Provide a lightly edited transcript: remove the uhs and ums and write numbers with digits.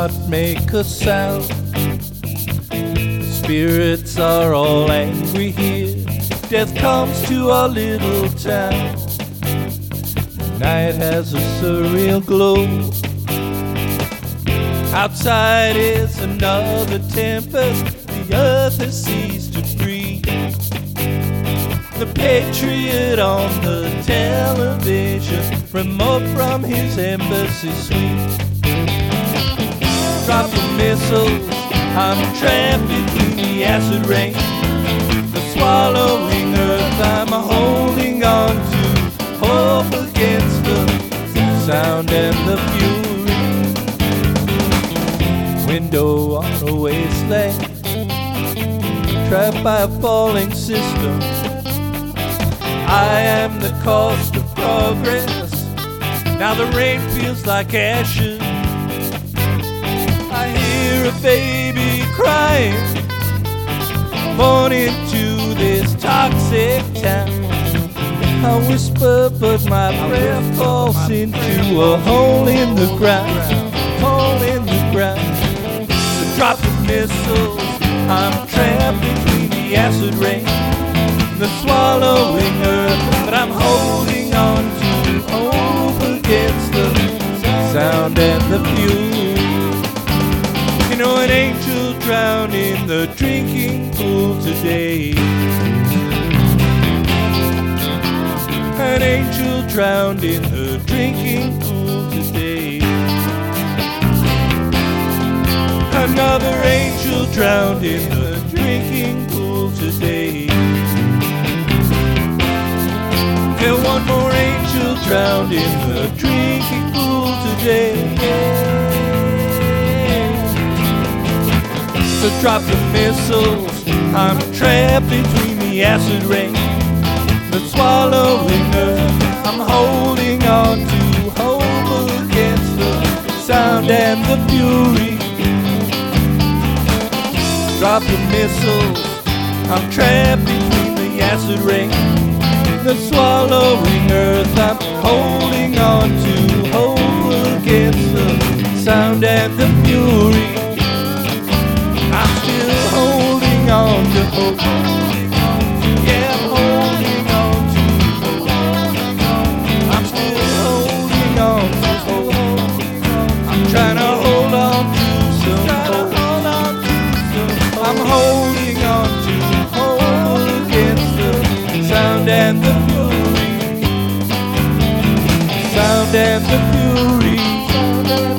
not make a sound. Spirits are all angry here. Death comes to our little town. Night has a surreal glow. Outside is another tempest. The earth has ceased to breathe. The patriot on the television, remote from his embassy suite. Drop the missiles, I'm trapped between the acid rain. The swallowing earth, I'm holding on to hope against the sound and the fury. Window on a wasteland, trapped by a falling system. I am the cost of progress. Now the rain feels like ashes. I hear a baby crying, born into this toxic town. I whisper, but my breath falls into a hole in the ground. Hole in the ground. So drop the missiles, I'm trapped between the acid rain, the swallowing earth, but I'm holding on to hope against the sound and the fury. You know, an angel drowned in the drinking pool today. An angel drowned in the drinking pool today. Another angel drowned in the drinking pool today. Yeah, one more angel drowned in the drinking pool today. So drop the missiles, I'm trapped between the acid rain, the swallowing earth. I'm holding on to hope against the sound and the fury. Drop the missiles, I'm trapped between the acid rain, the swallowing earth. I'm holding on to hope against the sound and the fury. I'm still holding on to hope. Yeah, I'm holding on to hope. I'm still holding on to hope. I'm trying to hold on to some hope. I'm holding on to hope against the sound and the fury. Sound and the fury.